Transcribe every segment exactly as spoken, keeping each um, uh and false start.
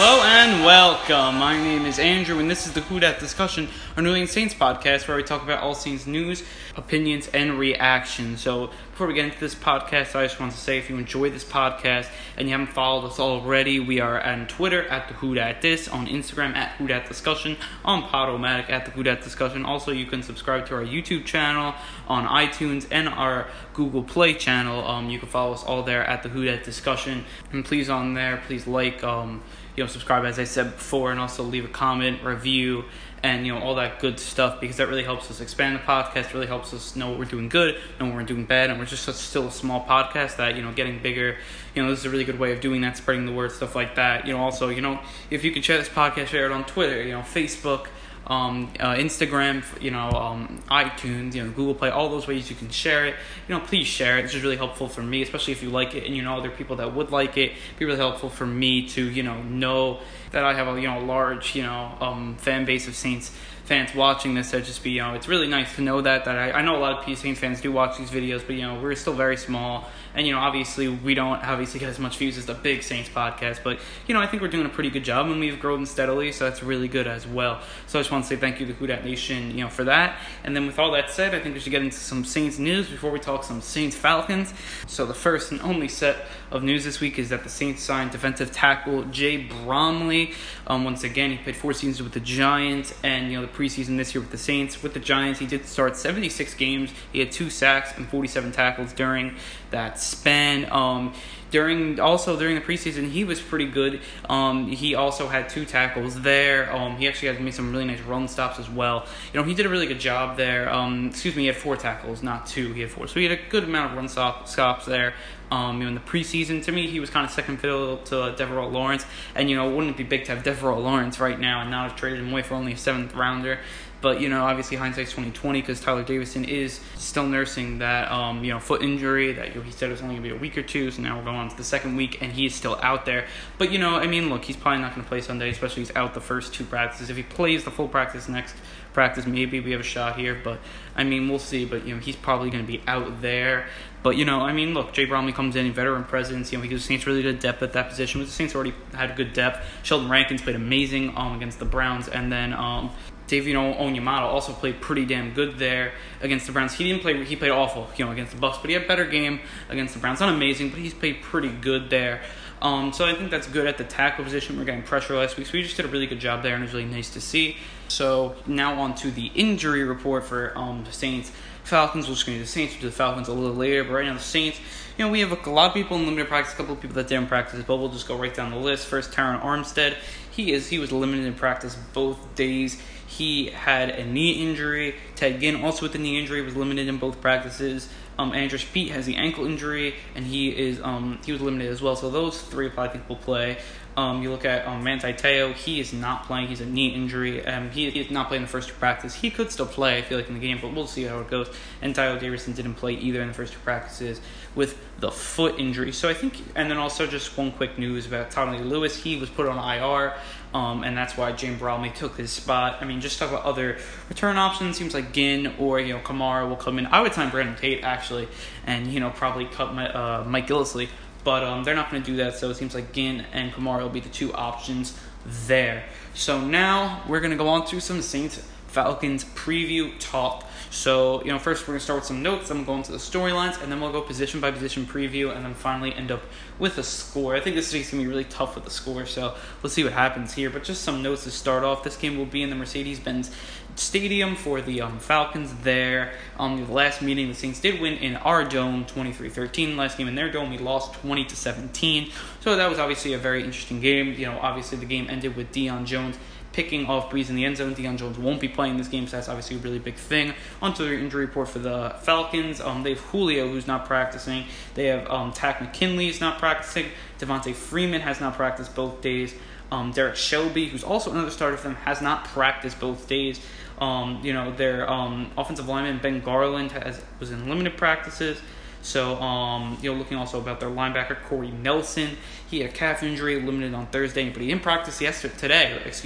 Hello and welcome. My name is Andrew, and this is the Who Dat Discussion, our New England Saints podcast, where we talk about all Saints news, opinions, and reactions. So, before we get into this podcast, I just want to say if you enjoy this podcast and you haven't followed us already, we are on Twitter at the Who Dat Dis, on Instagram at Who Dat Discussion, on Podomatic at the Who Dat Discussion. Also, you can subscribe to our YouTube channel on iTunes and our Google Play channel. Um, you can follow us all there at the Who Dat Discussion, and please on there, please like, um. You know, subscribe as I said before, and also leave a comment, review, and you know all that good stuff, because that really helps us expand the podcast. Really helps us know what we're doing good, know what we're doing bad, and we're just such, still a small podcast that you know getting bigger. You know, this is a really good way of doing that, spreading the word, stuff like that. You know, also you know if you could share this podcast, share it on Twitter, you know, Facebook. Um, uh, Instagram, you know, um, iTunes, you know, Google Play, all those ways you can share it. You know, please share it. It's just really helpful for me, especially if you like it and you know other people that would like it. It'd be really helpful for me to, you know, know that I have a, you know, large, you know, um, fan base of Saints fans watching this. That just be, you know, it's really nice to know that, that I, I know a lot of Saints fans do watch these videos, but, you know, we're still very small. And, you know, obviously we don't obviously get as much views as the big Saints podcast, but, you know, I think we're doing a pretty good job, and we've grown steadily, so that's really good as well. So I just want to say thank you to Who Dat Nation, you know, for that. And then with all that said, I think we should get into some Saints news before we talk some Saints Falcons. So the first and only set of news this week is that the Saints signed defensive tackle Jay Bromley. Um, once again, he played four seasons with the Giants, and, you know, the preseason this year with the Saints. With the Giants, he did start seventy-six games. He had two sacks and forty-seven tackles during that span. Um, during also during the preseason, he was pretty good. Um, he also had two tackles there. Um, he actually had made some really nice run stops as well. You know, he did a really good job there. Um, excuse me, he had four tackles, not two. He had four, so he had a good amount of run stop, stops there. Um, you know, in the preseason, to me, he was kind of second fiddle to Devereaux Lawrence, and you know, wouldn't it be big to have Devereaux Lawrence right now and not have traded him away for only a seventh rounder? But, you know, obviously hindsight's twenty twenty, because Tyler Davison is still nursing that, um, you know, foot injury that, you know, he said it was only going to be a week or two. So now we're going on to the second week, and he is still out there. But, you know, I mean, look, he's probably not going to play Sunday, especially he's out the first two practices. If he plays the full practice next practice, maybe we have a shot here. But, I mean, we'll see. But, you know, he's probably going to be out there. But, you know, I mean, look, Jay Bromley comes in, veteran presence. You know, he gives the Saints really good depth at that position. But the Saints already had a good depth. Sheldon Rankins played amazing um, against the Browns. And then um, David Onyemata also played pretty damn good there against the Browns. He didn't play, he played awful, you know, against the Bucs, but he had a better game against the Browns. Not amazing, but he's played pretty good there. Um, so I think that's good at the tackle position. We're getting pressure last week, so we just did a really good job there, and it was really nice to see. So now on to the injury report for um, the Saints. Falcons, we'll just going to do the Saints, we'll do the Falcons a little later, but right now the Saints, you know, we have a lot of people in limited practice, a couple of people that didn't practice, but we'll just go right down the list. First, Terron Armstead. He is he was limited in practice both days. He had a knee injury. Ted Ginn, also with the knee injury, was limited in both practices. Um, Andrus Peat has the ankle injury, and he is um he was limited as well. So those three, I think, will play. Um, you look at um, Manti Te'o, he is not playing. He's a knee injury. Um, he, he is not playing the first two practices. He could still play, I feel like, in the game, but we'll see how it goes. And Tyler Davison didn't play either in the first two practices with the foot injury. So I think, and then also just one quick news about Tommy Lewis. He was put on I R, um, and that's why Jay Bromley took his spot. I mean, just talk about other return options. Seems like Ginn or, you know, Kamara will come in. I would sign Brandon Tate, actually, and, you know, probably cut my, uh, Mike Gillislee. But um, they're not going to do that, so it seems like Ginn and Kamara will be the two options there. So now we're going to go on to some Saints Falcons preview talk. So, you know, first we're going to start with some notes, then we'll go into the storylines, and then we'll go position by position preview, and then finally end up with a score. I think this is going to be really tough with the score, so we'll see what happens here. But just some notes to start off. This game will be in the Mercedes-Benz Stadium for the um, Falcons there. Um, the last meeting, the Saints did win in our dome, twenty-three thirteen. Last game in their dome, we lost twenty to seventeen. So that was obviously a very interesting game. You know, obviously the game ended with Deion Jones picking off Brees in the end zone. Deion Jones won't be playing this game, so that's obviously a really big thing. Onto the injury report for the Falcons. Um, they have Julio, who's not practicing. They have um, Takk McKinley, who's not practicing. Devontae Freeman has not practiced both days. Um, Derek Shelby, who's also another starter for them, has not practiced both days. Um, you know, their um, offensive lineman, Ben Garland, has was in limited practices. So, um, you know, looking also about their linebacker, Corey Nelson. He had a calf injury, limited on Thursday, but he didn't practice yesterday, today, excuse me.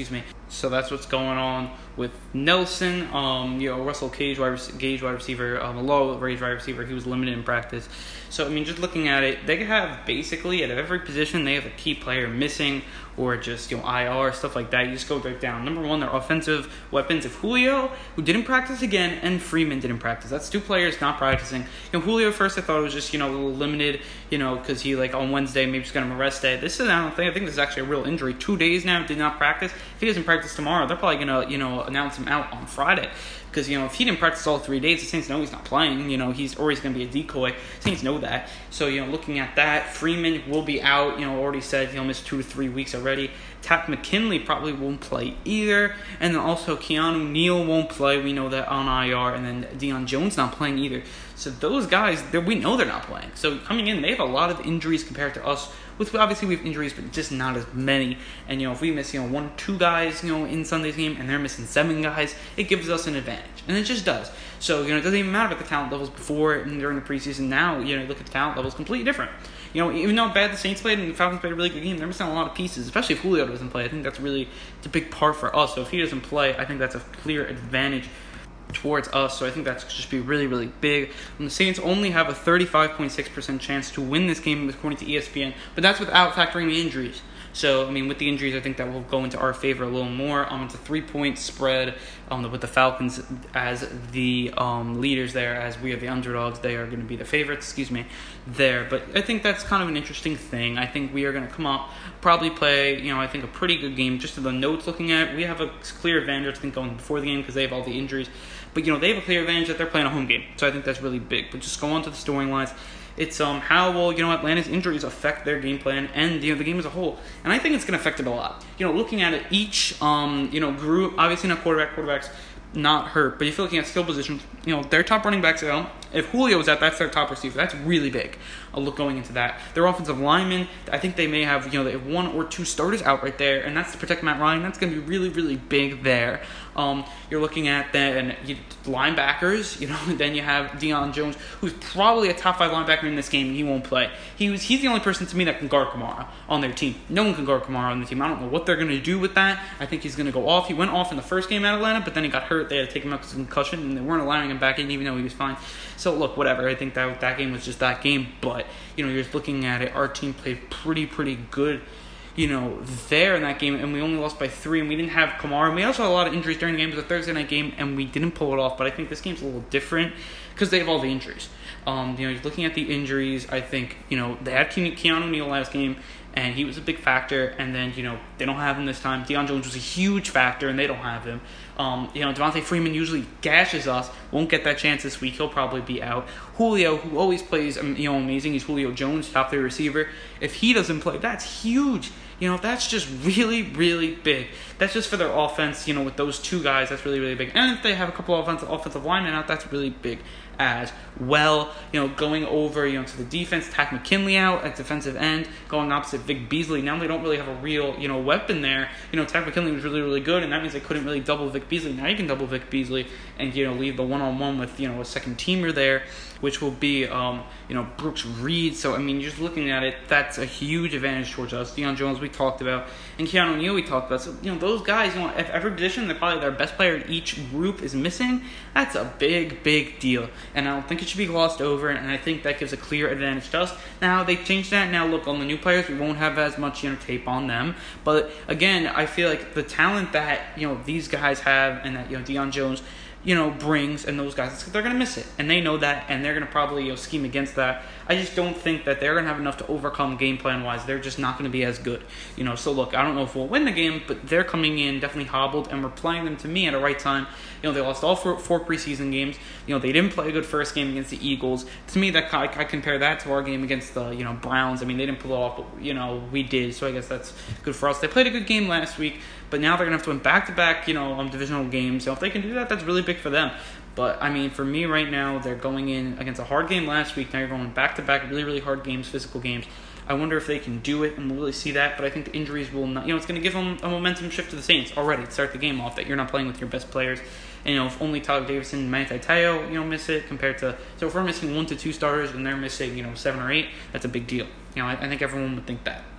So that's what's going on with Nelson. Um, you know, Russell Gage, wide, Gage, wide receiver, um, a low-range wide receiver. He was limited in practice. So, I mean, just looking at it, they could have basically at every position, they have a key player missing or just, you know, I R, stuff like that. You just go right down. Number one, their offensive weapons of Julio, who didn't practice again, and Freeman didn't practice. That's two players not practicing. You know, Julio first I thought it was just, you know, a little limited, you know, because he, like, on Wednesday, maybe just got him a rest day. This is, I don't think, I think this is actually a real injury. Two days now, did not practice. If he doesn't practice tomorrow, they're probably going to, you know, announce him out on Friday. Because, you know, if he didn't practice all three days, the Saints know he's not playing. You know, he's or he's going to be a decoy. Saints know that. So, you know, looking at that, Freeman will be out. You know, already said he'll miss two to three weeks already. Takk McKinley probably won't play either. And then also Keanu Neal won't play. We know that on I R. And then Deion Jones not playing either. So those guys, we know they're not playing. So coming in, they have a lot of injuries compared to us. With obviously we have injuries, but just not as many. And you know, if we miss you know one, two guys, you know, in Sunday's game, and they're missing seven guys, it gives us an advantage, and it just does. So you know, it doesn't even matter about the talent levels before and during the preseason. Now you know, look at the talent levels, completely different. You know, even though bad the Saints played and the Falcons played a really good game, they're missing a lot of pieces, especially if Julio doesn't play. I think that's really it's a big part for us. So if he doesn't play, I think that's a clear advantage towards us, so I think that's just be really, really big. And the Saints only have a thirty-five point six percent chance to win this game according to E S P N, but that's without factoring the injuries. So, I mean, with the injuries, I think that will go into our favor a little more. Um, it's a three-point spread um, with the Falcons as the um, leaders there, as we are the underdogs. They are going to be the favorites, excuse me, there. But I think that's kind of an interesting thing. I think we are going to come up, probably play, you know, I think a pretty good game. Just to the notes looking at it, we have a clear advantage, I think, going before the game because they have all the injuries. But, you know, they have a clear advantage that they're playing a home game. So I think that's really big. But just go on to the storylines. It's um how will, you know, Atlanta's injuries affect their game plan and, you know, the game as a whole. And I think it's going to affect it a lot. You know, looking at it, each, um you know, group, obviously not quarterback, quarterbacks not hurt. But if you're looking at skill positions, you know, their top running backs out. If Julio is out, that's their top receiver. That's really big. I'll look going into that. Their offensive linemen, I think they may have, you know, they have one or two starters out right there, and that's to protect Matt Ryan. That's going to be really, really big there. Um, you're looking at then you, linebackers, you know, then you have Deion Jones, who's probably a top five linebacker in this game, and he won't play. He was he's the only person to me that can guard Kamara on their team. No one can guard Kamara on the team. I don't know what they're going to do with that. I think he's going to go off. He went off in the first game at Atlanta, but then he got hurt. They had to take him out because of concussion, and they weren't allowing him back in, even though he was fine. So look, whatever. I think that that game was just that game, but you know, you're just looking at it. Our team played pretty, pretty good, you know, there in that game, and we only lost by three, and we didn't have Kamara. And we also had a lot of injuries during the game. It was a Thursday night game, and we didn't pull it off. But I think this game's a little different because they have all the injuries. Um, you know, looking at the injuries, I think, you know, they had Ke- Keanu Neal last game, and he was a big factor. And then, you know, they don't have him this time. Deion Jones was a huge factor, and they don't have him. Um, you know, Devontae Freeman usually gashes us. Won't get that chance this week. He'll probably be out. Julio, who always plays, um, you know, amazing. He's Julio Jones, top three receiver. If he doesn't play, that's huge. You know, that's just really, really big. That's just for their offense, you know, with those two guys, that's really, really big. And if they have a couple of offensive, offensive linemen out, that's really big as well. You know, going over, you know, to the defense, Takk McKinley out at defensive end, going opposite Vic Beasley. Now they don't really have a real, you know, weapon there. You know, Takk McKinley was really, really good, and that means they couldn't really double Vic Beasley. Now you can double Vic Beasley and, you know, leave the one-on-one with, you know, a second teamer there, which will be, um, you know, Brooks Reed. So, I mean, just looking at it, that's a huge advantage towards us. Deion Jones, we talked about, and Keanu Neal, we talked about. So, you know, those guys, you know, if every position, they're probably their best player in each group is missing, that's a big, big deal. And I don't think it should be glossed over, and I think that gives a clear advantage to us. Now, they changed that. Now, look, on the new players, we won't have as much, you know, tape on them. But, again, I feel like the talent that, you know, these guys have and that, you know, Deion Jones, you know, brings, and those guys, they're going to miss it. And they know that, and they're going to probably, you know, scheme against that. I just don't think that they're going to have enough to overcome game plan-wise. They're just not going to be as good. You know, so look, I don't know if we'll win the game, but they're coming in definitely hobbled, and we're playing them, to me, at the right time. You know, they lost all four, four preseason games. You know, they didn't play a good first game against the Eagles. To me, that I, I compare that to our game against the, you know, Browns. I mean, they didn't pull it off, but, you know, we did, so I guess that's good for us. They played a good game last week, but now they're going to have to win back-to-back, you know, um, divisional games. So if they can do that, that's really big for them. But, I mean, for me right now, they're going in against a hard game last week. Now you're going back-to-back really, really hard games, physical games. I wonder if they can do it, and we'll really see that. But I think the injuries will not, you know, it's going to give them a momentum shift to the Saints already to start the game off, that you're not playing with your best players. And, you know, if only Tyler Davison and Manti Te'o, you know, miss it compared to, so if we're missing one to two starters and they're missing, you know, seven or eight, that's a big deal. You know, I, I think everyone would think that.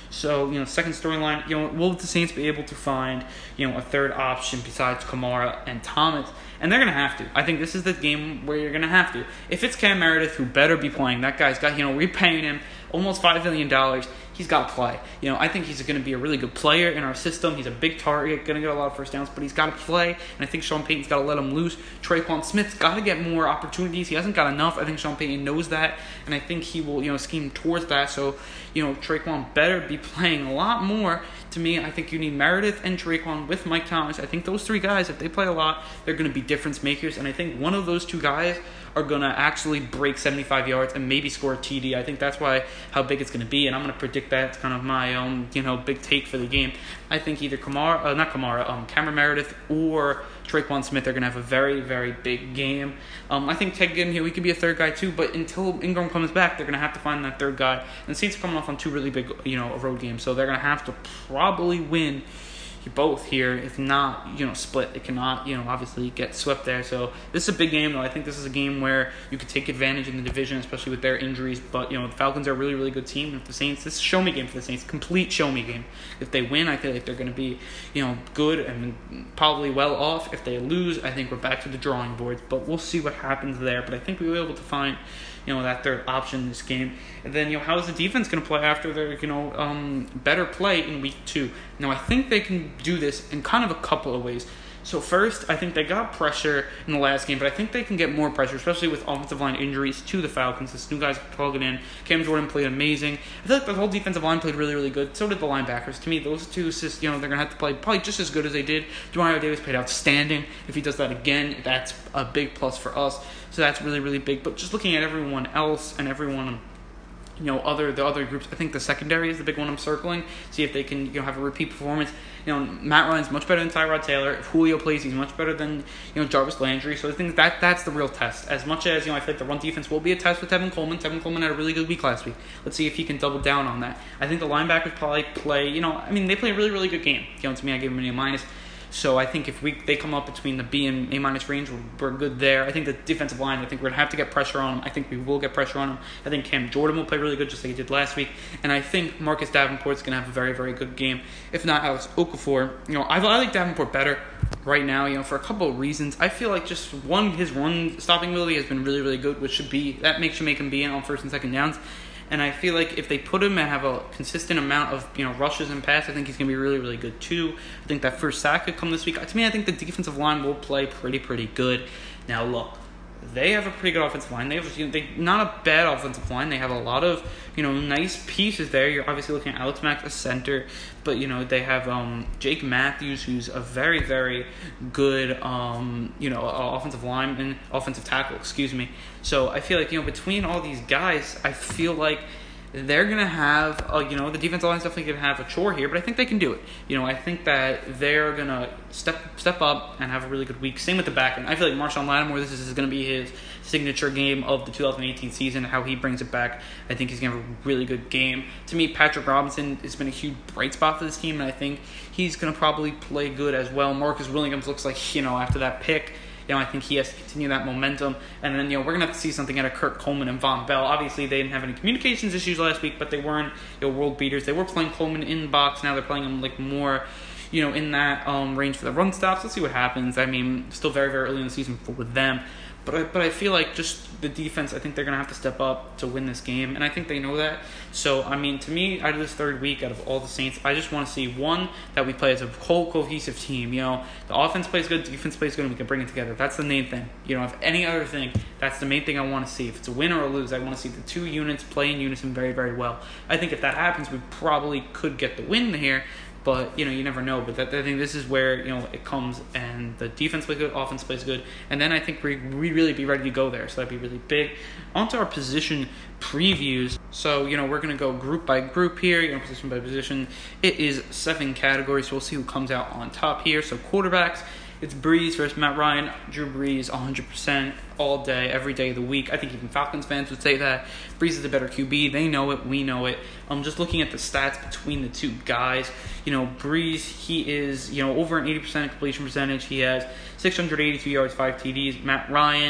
So, you know, second storyline, you know, will the Saints be able to find, you know, a third option besides Kamara and Thomas? And they're going to have to. I think this is the game where you're going to have to. If it's Cam Meredith, who better be playing, that guy's got, you know, we're paying him almost five million dollars. He's got to play. You know, I think he's going to be a really good player in our system. He's a big target, going to get a lot of first downs, but he's got to play. And I think Sean Payton's got to let him loose. Tre'Quan Smith's got to get more opportunities. He hasn't got enough. I think Sean Payton knows that, and I think he will, you know, scheme towards that. So, you know, Tre'Quan better be playing a lot more. To me, I think you need Meredith and Tre'Quan with Mike Thomas. I think those three guys, if they play a lot, they're going to be difference makers. And I think one of those two guys are going to actually break seventy-five yards and maybe score a T D. I think that's why how big it's going to be, and I'm going to predict that. It's kind of my own, you know, big take for the game. I think either Kamara, uh, not Kamara, um, Cameron Meredith or Tre'Quan Smith are going to have a very, very big game. Um, I think Ted Ginn here, he could be a third guy too, but until Ingram comes back, they're going to have to find that third guy. And the Saints are coming off on two really big, you know, road games, so they're going to have to probably win both here. If not, you know, split. They cannot, you know, obviously get swept there. So this is a big game, though. I think this is a game where you could take advantage in the division, especially with their injuries. But, you know, the Falcons are a really, really good team. If the Saints, this is a show-me game for the Saints, complete show-me game. If they win, I feel like they're going to be, you know, good and probably well off. If they lose, I think we're back to the drawing boards. But we'll see what happens there. But I think we were able to find, you know, that third option in this game. And then, you know, how is the defense going to play after their, you know, um, better play in week two? Now, I think they can do this in kind of a couple of ways. So first, I think they got pressure in the last game, but I think they can get more pressure, especially with offensive line injuries to the Falcons. This new guy's plugging in. Cam Jordan played amazing. I feel like the whole defensive line played really, really good. So did the linebackers. To me, those two, just, you know, they're going to have to play probably just as good as they did. Demario Davis played outstanding. If he does that again, that's a big plus for us. So that's really, really big. But just looking at everyone else and everyone, you know, other the other groups, I think the secondary is the big one I'm circling. See if they can, you know, have a repeat performance. You know, Matt Ryan's much better than Tyrod Taylor. If Julio plays, he's much better than, you know, Jarvis Landry. So I think that that's the real test. As much as, you know, I feel like the run defense will be a test with Tevin Coleman. Tevin Coleman had a really good week last week. Let's see if he can double down on that. I think the linebackers probably play, you know, I mean, they play a really, really good game. You know, to me, I gave them an A minus. So I think if we they come up between the B and A minus range, we're, we're good there. I think the defensive line, I think we're going to have to get pressure on them. I think we will get pressure on them. I think Cam Jordan will play really good just like he did last week. And I think Marcus Davenport's going to have a very, very good game. If not, Alex Okafor. You know, I, I like Davenport better right now, you know, for a couple of reasons. I feel like just one, his run stopping ability has been really, really good, which should be, that makes you make him be in on first and second downs. And I feel like if they put him and have a consistent amount of, you know, rushes and passes, I think he's going to be really, really good too. I think that first sack could come this week. To me, I think the defensive line will play pretty, pretty good. Now, look, they have a pretty good offensive line. They have, you know, they not a bad offensive line. They have a lot of, you know, nice pieces there. You're obviously looking at Alex Mack, a center, but you know they have um, Jake Matthews, who's a very, very good, um, you know, offensive lineman, offensive tackle. Excuse me. So I feel like, you know, between all these guys, I feel like they're going to have, uh, you know, the defensive line's definitely going to have a chore here, but I think they can do it. You know, I think that they're going to step step up and have a really good week. Same with the back end. I feel like Marshawn Lattimore, this is, is going to be his signature game of the two thousand eighteen season, how he brings it back. I think he's going to have a really good game. To me, Patrick Robinson has been a huge bright spot for this team, and I think he's going to probably play good as well. Marcus Williams looks like, you know, after that pick, you know, I think he has to continue that momentum. And then, you know, we're going to have to see something out of Kurt Coleman and Von Bell. Obviously, they didn't have any communications issues last week, but they weren't, you know, world beaters. They were playing Coleman in the box. Now they're playing him, like, more, you know, in that um, range for the run stops. Let's see what happens. I mean, still very, very early in the season for with them. But I, but I feel like just the defense, I think they're going to have to step up to win this game. And I think they know that. So, I mean, to me, out of this third week, out of all the Saints, I just want to see, one, that we play as a whole cohesive team. You know, the offense plays good, the defense plays good, and we can bring it together. That's the main thing. You know, if any other thing, that's the main thing I want to see. If it's a win or a lose, I want to see the two units play in unison very, very well. I think if that happens, we probably could get the win here. But, you know, you never know. But that, I think this is where, you know, it comes and the defense plays good, offense plays good. And then I think we we really be ready to go there. So that'd be really big. On to our position previews. So, you know, we're going to go group by group here, you know, position by position. It is seven categories. So we'll see who comes out on top here. So quarterbacks, it's Brees versus Matt Ryan. Drew Brees, one hundred percent all day, every day of the week. I think even Falcons fans would say that. Brees is the better Q B. They know it. We know it. Um, just looking at the stats between the two guys, you know, Brees, he is, you know, over an eighty percent completion percentage. He has six hundred eighty-two yards, five T Ds. Matt Ryan,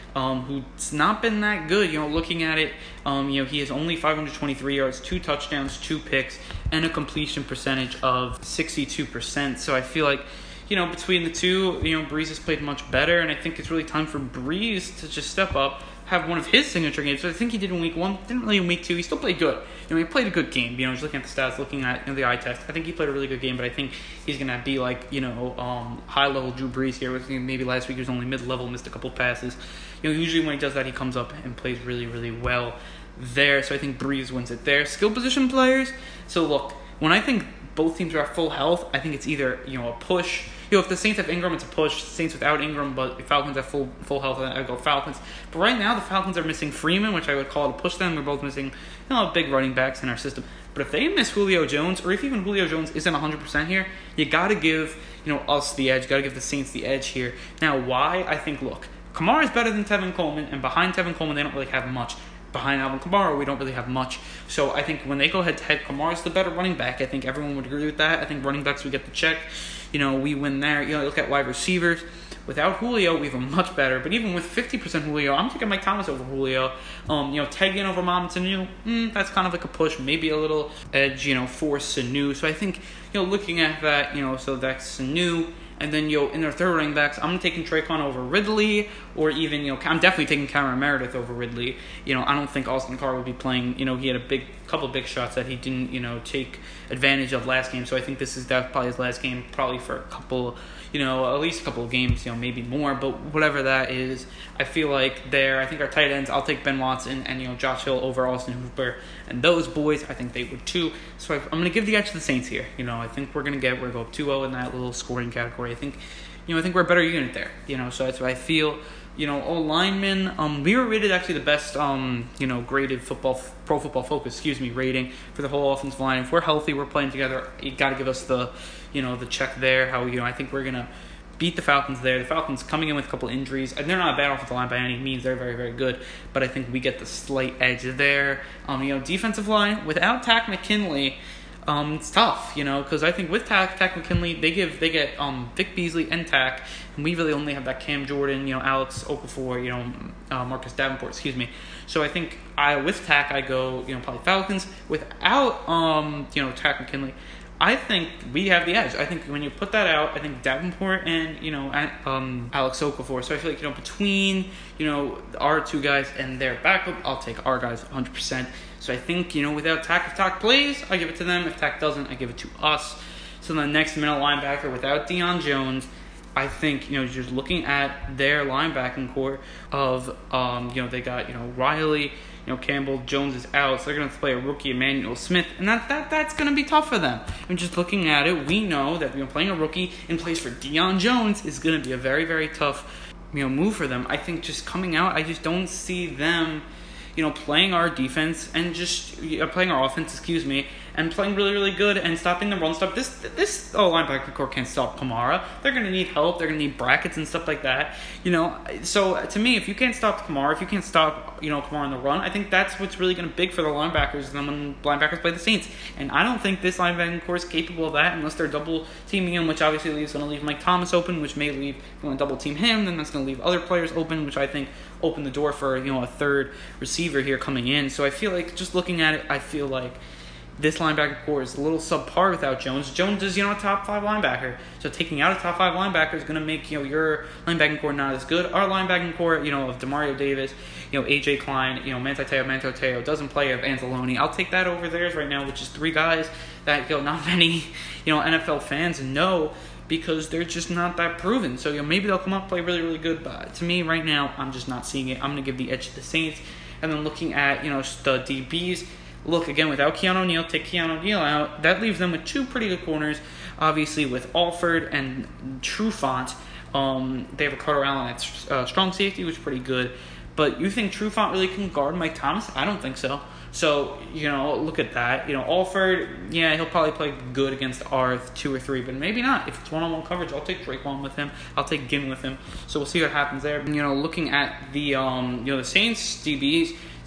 um, who's not been that good. You know, looking at it, um, you know, he has only five hundred twenty-three yards, two touchdowns, two picks, and a completion percentage of sixty-two percent. So I feel like, you know, between the two, you know, Brees has played much better, and I think it's really time for Brees to just step up, have one of his signature games. So I think he did in week one, didn't really in week two. He still played good. You know, he played a good game. You know, just looking at the stats, looking at, you know, the eye test. I think he played a really good game, but I think he's going to be like, you know, um, high-level Drew Brees here. With maybe last week he was only mid-level, missed a couple passes. You know, usually when he does that, he comes up and plays really, really well there. So I think Brees wins it there. Skill position players. So look, when I think both teams are at full health, I think it's either, you know, a push. You know, if the Saints have Ingram, it's a push. Saints without Ingram, but the Falcons have full full health, I go Falcons. But right now, the Falcons are missing Freeman, which I would call it a push them. We're both missing, you know, big running backs in our system. But if they miss Julio Jones, or if even Julio Jones isn't one hundred percent here, you got to give, you know, us the edge. Got to give the Saints the edge here. Now, why? I think, look, Kamara is better than Tevin Coleman, and behind Tevin Coleman, they don't really have much. Behind Alvin Kamara, we don't really have much. So I think when they go head-to-head, Kamara's the better running back. I think everyone would agree with that. I think running backs, we get the check. You know, we win there. You know, look at wide receivers. Without Julio, we have a much better. But even with fifty percent Julio, I'm taking Mike Thomas over Julio. Um, you know, Tegan over Mohamed Sanu, mm, that's kind of like a push. Maybe a little edge, you know, for Sanu. So I think, you know, looking at that, you know, so that's Sanu. And then, you know, in their third running backs, I'm taking Traquan over Ridley, or even, you know, I'm definitely taking Cameron Meredith over Ridley. You know, I don't think Austin Carr would be playing. You know, he had a big couple of big shots that he didn't, you know, take advantage of last game. So I think this is that's probably his last game, probably for a couple, you know, at least a couple of games, you know, maybe more. But whatever that is, I feel like there, I think our tight ends, I'll take Ben Watson and, you know, Josh Hill over Austin Hooper. And those boys, I think they would too. So I'm going to give the edge to the Saints here. You know, I think we're going to get, we're going to go two oh in that little scoring category. I think, you know, I think we're a better unit there. You know, so that's what I feel. You know, all linemen, um, we were rated actually the best, um, you know, graded football, Pro Football Focus, excuse me, rating for the whole offensive line. If we're healthy, we're playing together, you got to give us the, you know, the check there. How, you know, I think we're going to beat the Falcons there. The Falcons coming in with a couple injuries. They're not a bad offensive line by any means. They're very, very good. But I think we get the slight edge there. Um, you know, defensive line, without Takk McKinley, um, it's tough, you know, because I think with Takk, Takk McKinley, they give, they get um, Vic Beasley and Takk, and we really only have that Cam Jordan, you know, Alex Okafor, you know, uh, Marcus Davenport, excuse me. So I think I with Takk, I go, you know, probably Falcons. Without, um, you know, Takk McKinley, I think we have the edge. I think when you put that out, I think Davenport and, you know, um, Alex Okafor. So I feel like, you know, between, you know, our two guys and their backup, I'll take our guys one hundred percent. So I think, you know, without Takk, if Takk plays, I give it to them. If Takk doesn't, I give it to us. So the next middle linebacker, without Deion Jones, I think, you know, just looking at their linebacking core of, um, you know, they got, you know, Riley, you know, Campbell, Jones is out, so they're going to play a rookie, Emmanuel Smith, and that, that that's going to be tough for them. And just looking at it, we know that, you know, playing a rookie in place for Deion Jones is going to be a very, very tough, you know, move for them. I think just coming out, I just don't see them, you know, playing our defense and just uh, playing our offense, excuse me, and playing really, really good and stopping the run stop. This this oh, linebacker core can't stop Kamara. They're going to need help. They're going to need brackets and stuff like that. You know, so to me, if you can't stop Kamara, if you can't stop, you know, Kamara in the run, I think that's what's really going to be big for the linebackers then when linebackers play the Saints. And I don't think this linebacking core is capable of that unless they're double teaming him, which obviously is going to leave Mike Thomas open, which may leave, if you want to double team him, then that's going to leave other players open, which I think open the door for, you know, a third receiver here coming in. So I feel like, just looking at it, I feel like this linebacker core is a little subpar without Jones. Jones is, you know, a top five linebacker. So taking out a top five linebacker is going to make, you know, your linebacking core not as good. Our linebacking core, you know, of Demario Davis, you know, A J Klein, you know, Manti Te'o, Manti Te'o doesn't play of Anzalone. I'll take that over theirs right now, which is three guys that, you know, not many, you know, N F L fans know because they're just not that proven. So, you know, maybe they'll come up, play really, really good. But to me right now, I'm just not seeing it. I'm going to give the edge to the Saints. And then looking at, you know, the D Bs, look, again, without Keanu Neal, take Keanu Neal out. That leaves them with two pretty good corners. Obviously, with Alford and Trufant, um, they have a Carter Allen at uh, strong safety, which is pretty good. But you think Trufant really can guard Mike Thomas? I don't think so. So, you know, look at that. You know, Alford, yeah, he'll probably play good against our two or three, but maybe not. If it's one-on-one coverage, I'll take Traquan with him. I'll take Ginn with him. So we'll see what happens there. You know, looking at the, um, you know, the Saints D Bs,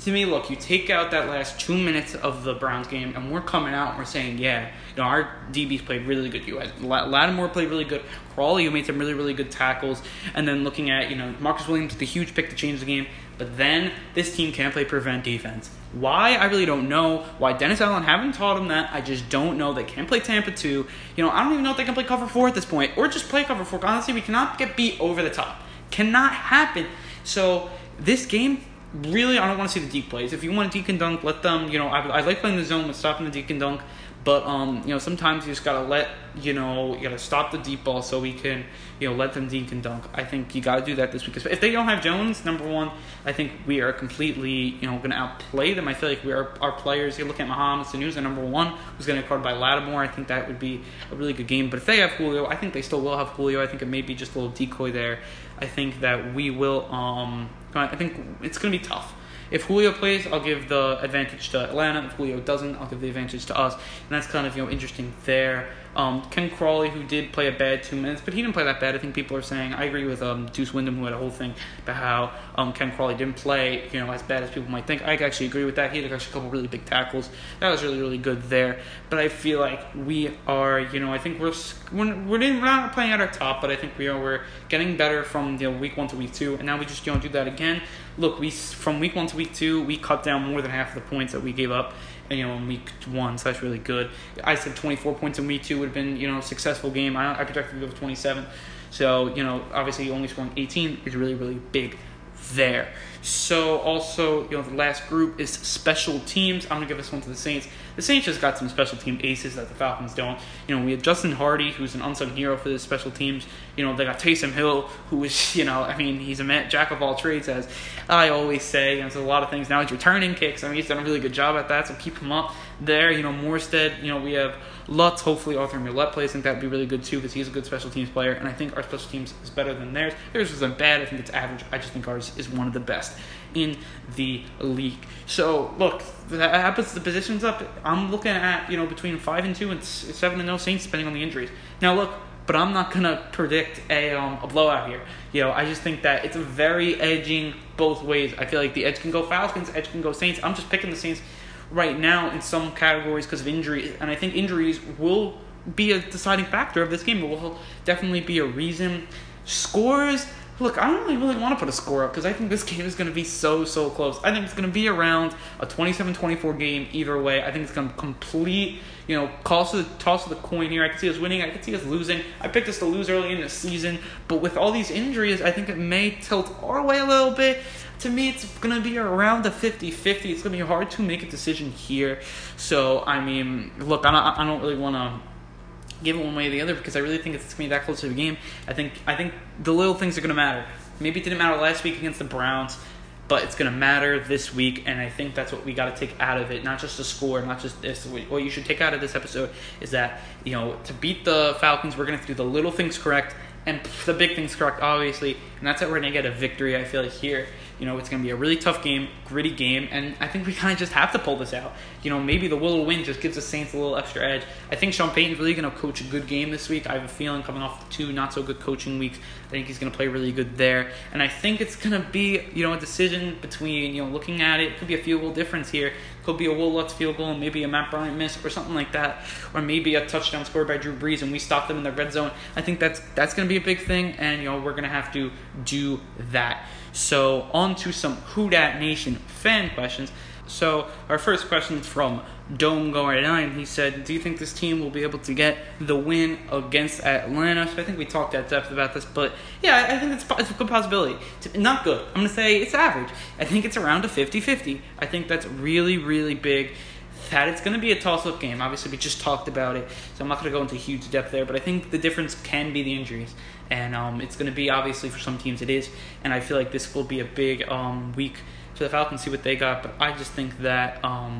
to me, look, you take out that last two minutes of the Browns game, and we're coming out and we're saying, yeah, you know, our D Bs played really good. You had Lattimore played really good. Crawley, you made some really, really good tackles. And then looking at, you know, Marcus Williams, the huge pick to change the game. But then this team can't play prevent defense. Why? I really don't know. Why Dennis Allen haven't taught them that. I just don't know. They can't play Tampa two. You know, I don't even know if they can play cover four at this point. Or just play cover four. Honestly, we cannot get beat over the top. Cannot happen. So this game, really, I don't want to see the deep plays. If you want to deke and dunk, let them, you know, I, I like playing the zone with stopping the deke and dunk. But, um, you know, sometimes you just got to let, you know, you got to stop the deep ball so we can, you know, let them deke and dunk. I think you got to do that this week. If they don't have Jones, number one, I think we are completely, you know, going to outplay them. I feel like we are our players. You look at Mahomes, the news, number one, who's going to get carded by Lattimore. I think that would be a really good game. But if they have Julio, I think they still will have Julio. I think it may be just a little decoy there. I think that we will, um, I think it's going to be tough. If Julio plays, I'll give the advantage to Atlanta. If Julio doesn't, I'll give the advantage to us. And that's kind of, you know, interesting there. Um, Ken Crawley, who did play a bad two minutes, but he didn't play that bad. I think people are saying, I agree with um, Deuce Wyndham, who had a whole thing about how um, Ken Crawley didn't play, you know, as bad as people might think. I actually agree with that. He had actually a couple really big tackles. That was really, really good there. But I feel like we are, you know, I think we're we're, we're not playing at our top, but I think we are we're getting better from, you know, week one to week two, and now we just don't do that again. Look, we from week one to week two, we cut down more than half of the points that we gave up, you know, in week one, so that's really good. I said twenty-four points in week two would have been, you know, a successful game. I, I projected to go twenty-seven. So, you know, obviously only scoring eighteen is really, really big there. So, also, you know, the last group is special teams. I'm going to give this one to the Saints. The Saints just got some special team aces that the Falcons don't. You know, we have Justin Hardy, who's an unsung hero for the special teams. You know, they got Taysom Hill, who is, you know, I mean, he's a man, jack of all trades, as I always say. You know, there's a lot of things. Now he's returning kicks. I mean, he's done a really good job at that, so keep him up there. You know, Morstead, you know, we have Lutz. Hopefully Arthur Millette plays. I think that would be really good, too, because he's a good special teams player, and I think our special teams is better than theirs. Theirs isn't bad. I think it's average. I just think ours is one of the best in the league. So, look, that happens. The positions up. I'm looking at, you know, between five and two and seven and no Saints, depending on the injuries. Now, look, but I'm not gonna predict a um, a blowout here. You know, I just think that it's a very edging both ways. I feel like the edge can go Falcons, edge can go Saints. I'm just picking the Saints right now in some categories because of injuries, and I think injuries will be a deciding factor of this game. It will definitely be a reason. Scores. Look, I don't really, really want to put a score up because I think this game is going to be so, so close. I think it's going to be around a twenty-seven twenty-four game either way. I think it's going to complete, you know, toss of, the, toss of the coin here. I can see us winning. I can see us losing. I picked us to lose early in the season. But with all these injuries, I think it may tilt our way a little bit. To me, it's going to be around a fifty-fifty. It's going to be hard to make a decision here. So, I mean, look, I don't, I don't really want to give it one way or the other because I really think it's going to be that close to the game. I think I think the little things are going to matter. Maybe it didn't matter last week against the Browns, but it's going to matter this week, and I think that's what we got to take out of it. Not just the score, not just this. What you should take out of this episode is that, you know, to beat the Falcons, we're going to have to do the little things correct and the big things correct, obviously, and that's how we're going to get a victory, I feel like, here. You know, it's going to be a really tough game, gritty game, and I think we kind of just have to pull this out. You know, maybe the little win just gives the Saints a little extra edge. I think Sean Payton's really going to coach a good game this week. I have a feeling coming off two not-so-good coaching weeks, I think he's going to play really good there. And I think it's going to be, you know, a decision between, you know, looking at it, it could be a field goal difference here. It could be a Will Lutz field goal and maybe a Matt Bryant miss or something like that. Or maybe a touchdown scored by Drew Brees and we stop them in the red zone. I think that's that's going to be a big thing, and, you know, we're going to have to do that. So, on to some Who Dat Nation fan questions. So, our first question is from Dome Guard nine. He said, do you think this team will be able to get the win against Atlanta? So, I think we talked at depth about this, but yeah, I think it's, it's a good possibility. It's not good. I'm going to say it's average. I think it's around a fifty-fifty. I think that's really, really big. That it's going to be a toss-up game. Obviously, we just talked about it, so I'm not going to go into huge depth there, but I think the difference can be the injuries. And um, it's going to be, obviously, for some teams it is, and I feel like this will be a big um, week for the Falcons, see what they got, but I just think that um,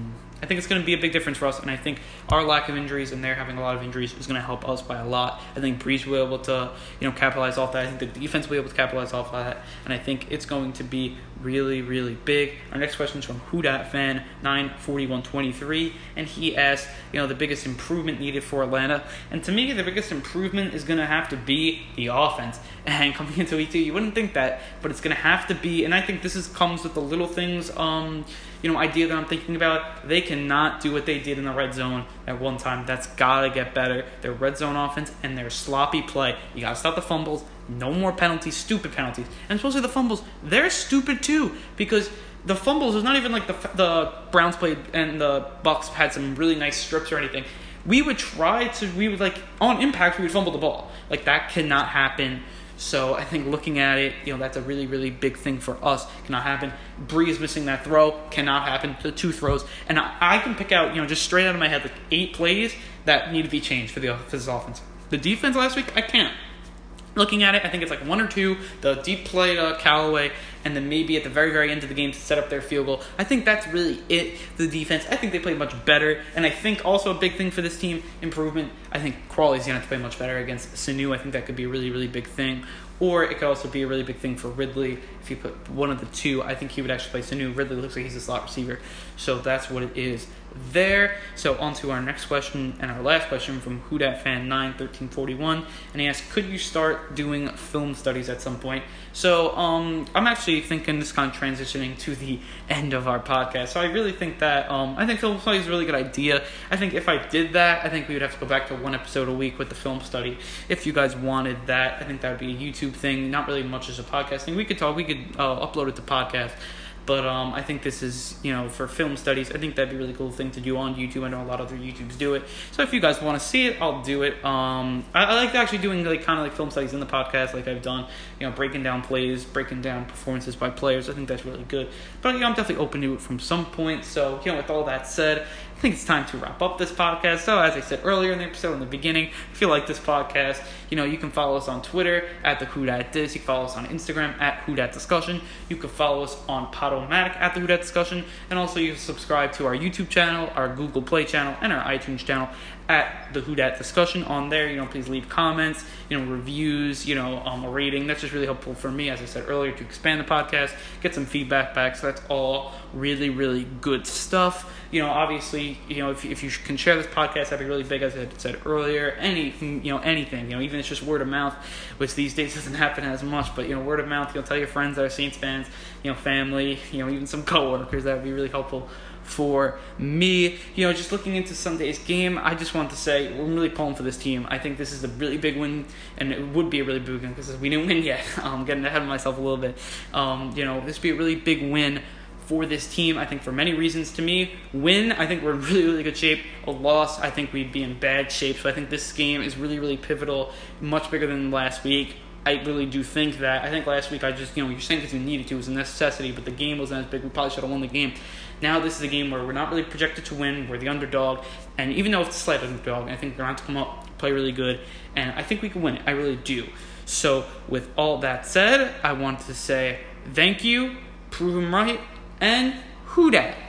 I think it's going to be a big difference for us, and I think our lack of injuries and they're having a lot of injuries is going to help us by a lot. I think Breeze will be able to, you know, capitalize off that. I think the defense will be able to capitalize off that, and I think it's going to be really, really big. Our next question is from Who Dat Fan nine forty-one twenty-three, and he asked, you know, the biggest improvement needed for Atlanta, and to me, the biggest improvement is going to have to be the offense. And coming into week two, you wouldn't think that, but it's going to have to be, and I think this is comes with the little things, um, you know, idea that I'm thinking about. They cannot do what they did in the red zone at one time. That's got to get better. Their red zone offense and their sloppy play. You got to stop the fumbles. No more penalties, stupid penalties. And especially the fumbles, they're stupid too, because the fumbles is not even like the the Browns played and the Bucs had some really nice strips or anything. We would try to, we would like, on impact, we would fumble the ball. Like, that cannot happen. So I think looking at it, you know, that's a really, really big thing for us. Cannot happen. Breeze missing that throw. Cannot happen. The two throws. And I, I can pick out, you know, just straight out of my head, like eight plays that need to be changed for, the, for this offense. The defense last week, I can't. Looking at it, I think it's like one or two, the deep play to Callaway, and then maybe at the very, very end of the game to set up their field goal. I think that's really it, the defense. I think they played much better, and I think also a big thing for this team, improvement, I think Crawley's going to have to play much better against Sanu. I think that could be a really, really big thing. Or it could also be a really big thing for Ridley. If you put one of the two, I think he would actually play Sanu. Ridley looks like he's a slot receiver. So that's what it is there. So on to our next question and our last question from Who Dat Fan nine thirteen forty-one. And he asked, could you start doing film studies at some point? So um, I'm actually thinking this kind of transitioning to the end of our podcast. So I really think that, um, I think film study is a really good idea. I think if I did that, I think we would have to go back to one episode a week with the film study. If you guys wanted that, I think that would be a YouTube thing, not really much as a podcast thing. We could talk, we could uh, upload it to podcast. But um, I think this is, you know, for film studies, I think that'd be a really cool thing to do on YouTube. I know a lot of other YouTubes do it. So if you guys want to see it, I'll do it. Um, I, I like actually doing like kind of like film studies in the podcast like I've done, you know, breaking down plays, breaking down performances by players. I think that's really good. But, you know, I'm definitely open to it from some point. So, you know, with all that said, I think it's time to wrap up this podcast. So as I said earlier in the episode, in the beginning, if you like this podcast, you know, you can follow us on Twitter at the Who Dat Dis. You can follow us on Instagram at Who Dat Discussion. You can follow us on Podomatic at the Who Dat Discussion. And also you can subscribe to our YouTube channel, our Google Play channel, and our iTunes channel at the Who Dat Discussion. On there, you know, please leave comments, you know, reviews, you know, um, a rating. That's just really helpful for me, as I said earlier, to expand the podcast, get some feedback back. So that's all really, really good stuff. You know, obviously, you know, if, if you can share this podcast, that'd be really big, as I had said earlier. Anything, you know, anything, you know, even if it's just word of mouth, which these days doesn't happen as much, but, you know, word of mouth, you'll tell your friends that are Saints fans, you know, family, you know, even some coworkers. That would be really helpful for me. You know, just looking into Sunday's game, I just want to say we're really pulling for this team. I think this is a really big win, and it would be a really big win because we didn't win yet. I'm getting ahead of myself a little bit. Um, you know, this would be a really big win for this team, I think, for many reasons. To me, win, I think we're in really, really good shape. A loss, I think we'd be in bad shape. So I think this game is really, really pivotal, much bigger than last week. I really do think that. I think last week I just, you know, you're saying because you needed to, it was a necessity, but the game wasn't as big. We probably should have won the game. Now this is a game where we're not really projected to win. We're the underdog. And even though it's a slight underdog, I think we're going to have to come up, play really good. And I think we can win it. I really do. So with all that said, I want to say thank you, prove 'em right, and Who Dat?